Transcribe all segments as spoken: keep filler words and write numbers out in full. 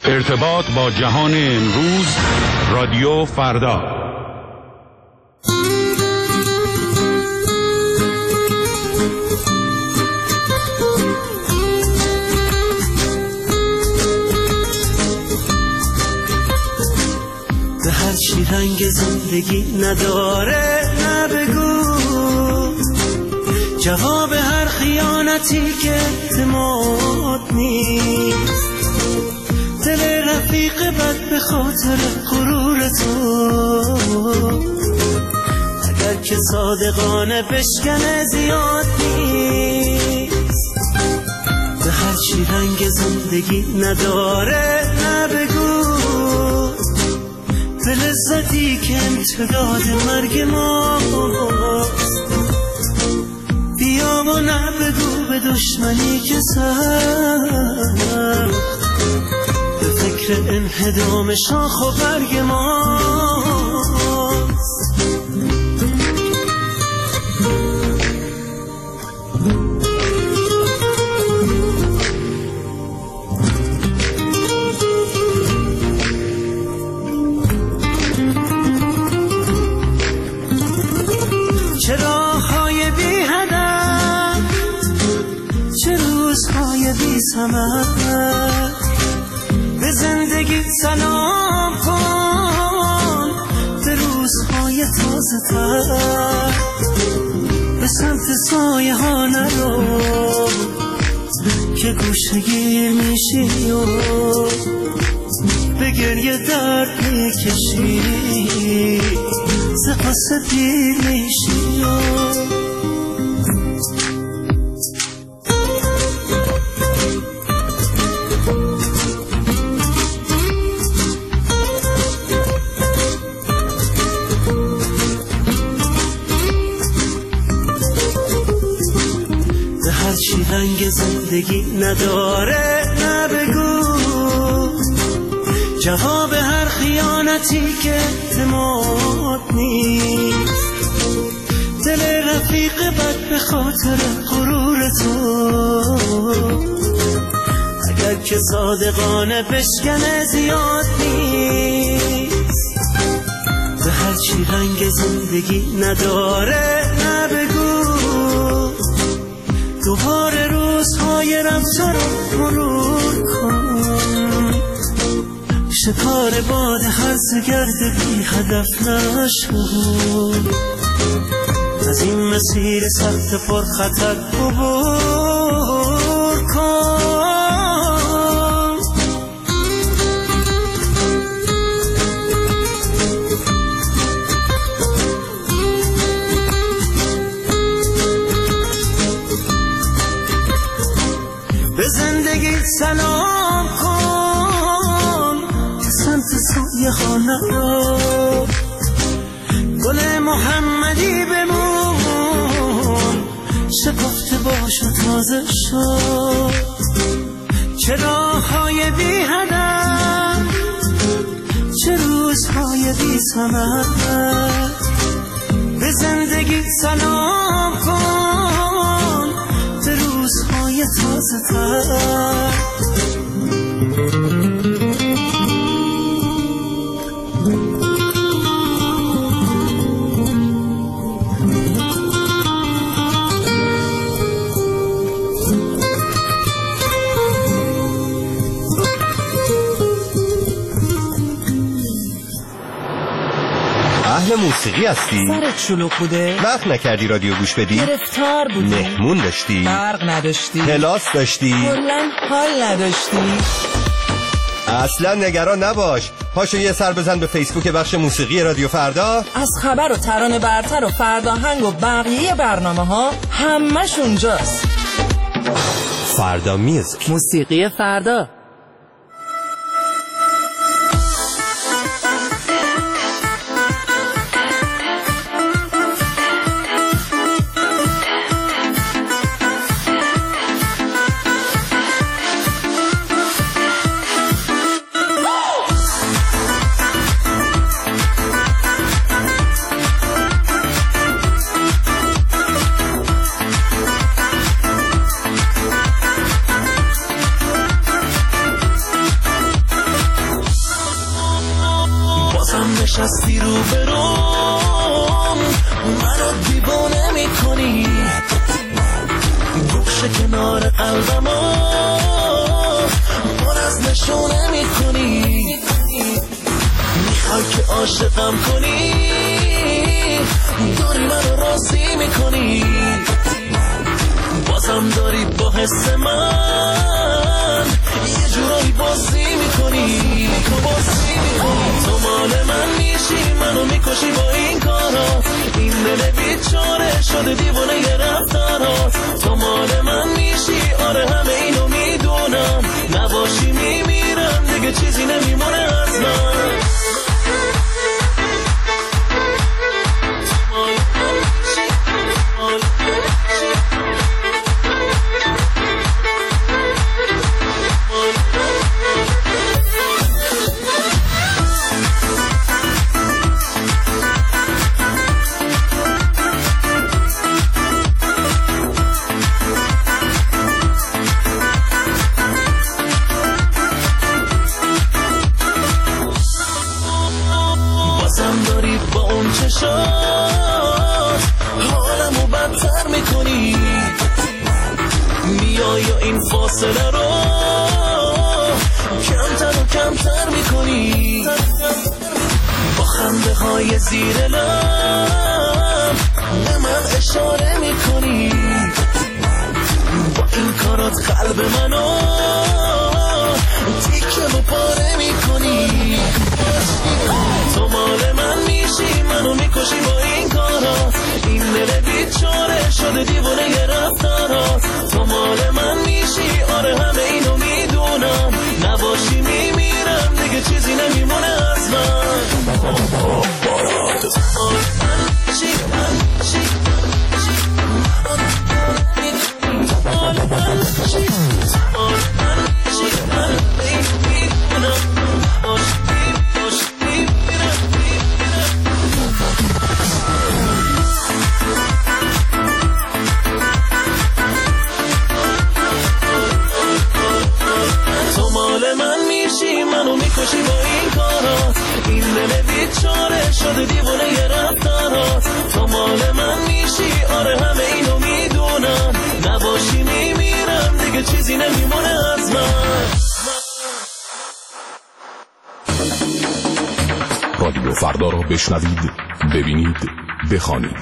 ارتباط با جهان امروز، رادیو فردا. به هر چی رنگ زندگی نداره نبگو، جواب هر خیانتی که اعتماد نیست، دل رفیق بد به خاطر غرور تو، اگر که صادقانه بشکنه زیاد نیست. به هر چی رنگ زندگی نداره نبگو، به لذتی که امتداد مرگ ماست، بیا و نبگو به دشمنی که سخت به فکر انهدام شاخ و برگ ماست. چه راه‌های بی هدف، چه روزهای بی ثمر، به زندگی سلام کن، به روزهای تازه تر، به سمت سایه ها نرو که گوشه‌گیر میشی و به گریه درد میکشی، سپاس دیر میشی و چی رنگ زندگی نداره نبگو، جواب هر خیانتی که اعتماد نیست، دل رفیق بد به خاطر غرور تو، اگر که صادقانه بشکنه زیاد نیست. به هر چی رنگ زندگی نداره نبگو، دوباره روزهای رفته رو مرور کن، شکار باد هرز گرد بی هدف نشو، از این مسیر سخت پر خطر عبور کن. به زندگی سلام کن، سمت سایه ها نرو، گل محمدی بمون، شکفته باش و تازه شو. چه راه‌های بی هدف، چه روزهای بی ثمر، به زندگی سلام کن، به روزهای تازه تر. اهل موسیقی هستی؟ سرت شلوغ بوده؟ وقت نکردی رادیو گوش بدی؟ گرفتار بودی؟ مهمون داشتی؟ برق نداشتی؟ کلاس داشتی؟ کلاً حال نداشتی؟ اصلا نگران نباش، پاشو یه سر بزن به فیسبوک بخش موسیقی رادیو فردا. از خبر و ترانه برتر و فرداهنگ و بقیه برنامه ها همش اونجاست. فردا میوزیک، موسیقی فردا. نشستی رو بروم منو دیوانه میکنی گوشه کنار قلبمو پر از نشونه میکنی میخوای که عاشقم کنی داری منو راضی میکنی بازم داری با حس من یه جورایی بازی میکنی تو مال من میشی منو میکشی با این کارا این دل بیچاره شده دیوانه یه رفتارات تو مال من میشی آره همه اینو میدونم نباشی میمیرم دیگه چیزی نمیمونه از من حالمو بدتر میکنی میای و این فاصله رو کمتر و کمتر میکنی با خنده های زیر لب به من اشاره میکنی با این کارات قلب منو تیکه و پاره میکنی تو مال من میشی منو میکشی با این کارا این دل بیچاره شده دیوانه یه رفتارات تو مال من میشی آره همه اینو میدونم نباشی میمیرم دیگه چیزی نمیمونه از من میکشی با این کارات این دل بیچاره شده دیوانه یه رفتارات تو مال من میشی آره همه اینو میدونم نباشی میمیرم دیگه چیزی نمیمونه از من رادیو فردا رو بشنوید ببینید بخوانید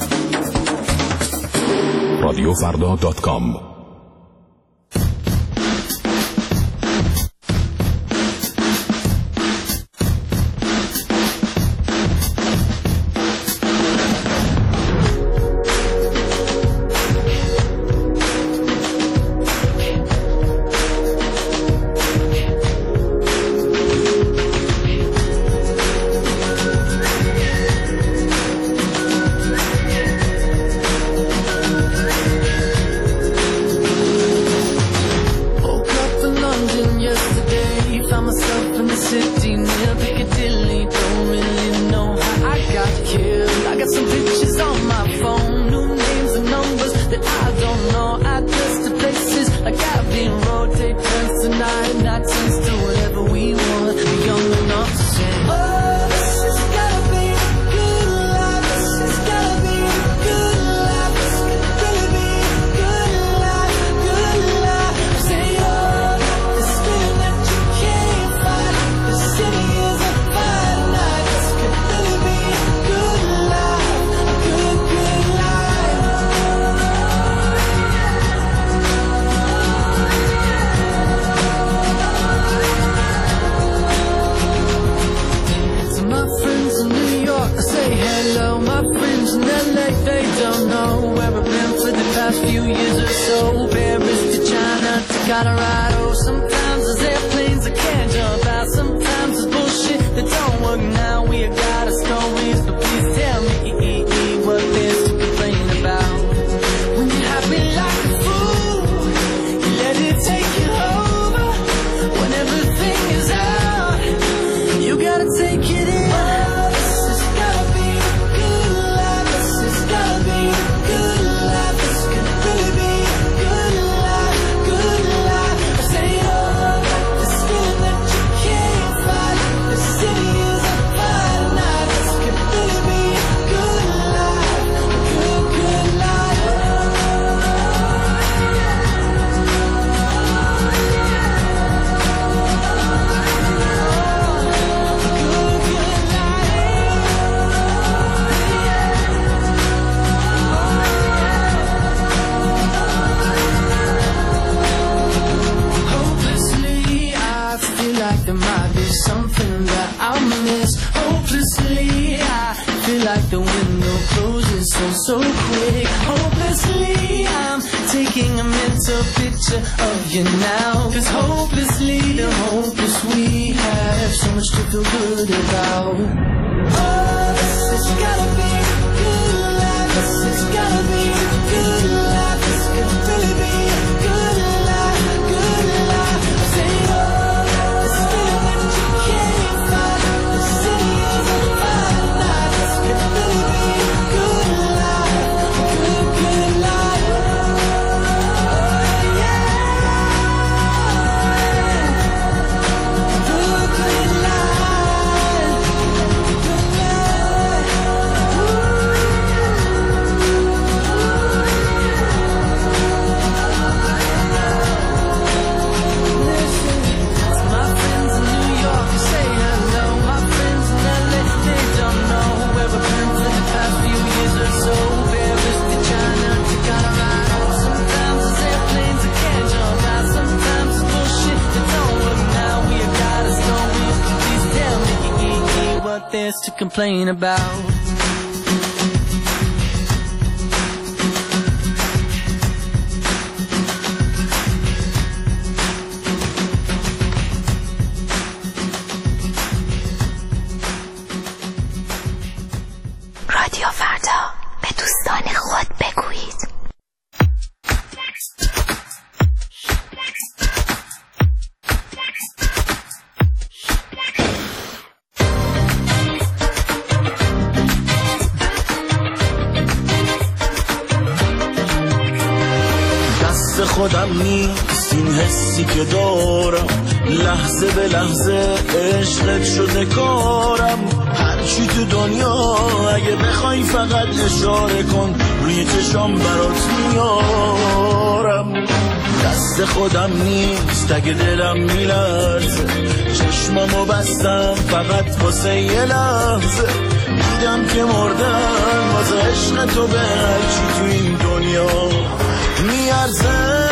رادیو فردا دات کام there might be something that I'll miss. Hopelessly, I feel like the window closes so, so quick. Hopelessly, I'm taking a mental picture of you now. Cause hopelessly, the hopeless we have so much to feel good about. Oh, this has gotta be good life. This has gotta be good life. This could really be good life, good life. Say, oh, this feeling that you can't find. The city is on fire. This could really be good life, good, good life. Yeah, good, good life, good life. Listen, to my friends in New York, say hello. My friends in L A, they don't know where we've been for the past few years or so. Paris to China to Colorado. Sometimes it's airplanes that can't jump out. Sometimes it's bullshit that don't work now. We have got us nowhere. Please tell me what there's to complain about. رادیو فردا، به دوستان خود بگویید. دست خودم نیست این حسی که دارم، لحظه به لحظه عشقت شده کارم. هرچی تو دنیا اگه بخوای فقط اشاره کن، روی چشام برات میارم. دست خودم نیست اگه دلم میلرزه، چشمامو بستم فقط واسه یه لحظه. دیدم که مردم واسه عشق تو به هرچی تو این دنیا میارزه.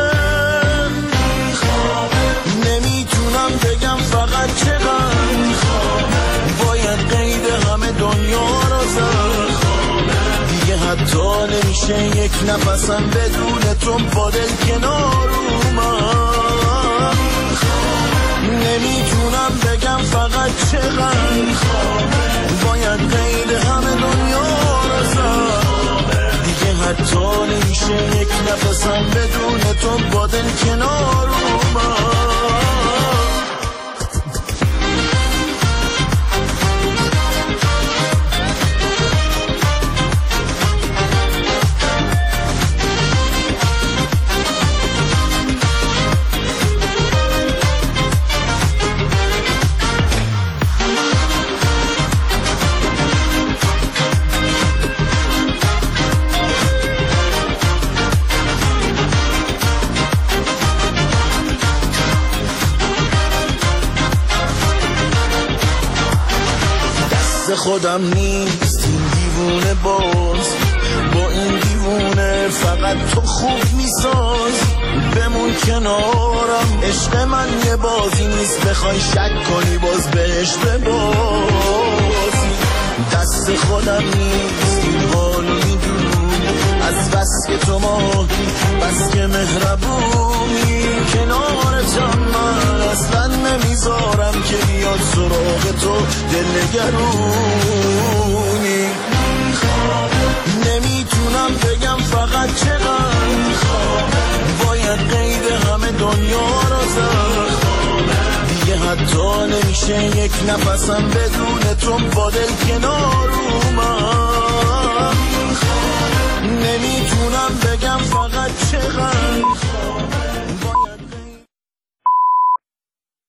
نمیتونم بگم فقط چقدر باید قید همه دنیا رو زد. دیگه حتی نمیشه یک نفسم بدون تو با دل کنار اومد. نمیتونم بگم فقط چقدر باید قید همه دنیا رو زد. دیگه حتی نمیشه یک نفسم بدون تو با دل کنار اومد. خودم نیست این دیوونه باز، با این دیوونه فقط تو خوب میساز. بمون کنارم، عشق من یه بازی نیست بخوای شک کنی باز بهش ببازی. دست خودم نیست این حالو میدونی، از بس که تو ماهی بس که مهربونی. کنارتم من اصلا نمیذارم که بیاد سراغ تو دلنگرونی. نمیتونم بگم فقط چقدر باید قید همه دنیا رو زد. دیگه حتی نمیشه یک نفسم بدون تو با دل کنار اومد. نمیتونم بگم فقط چقدر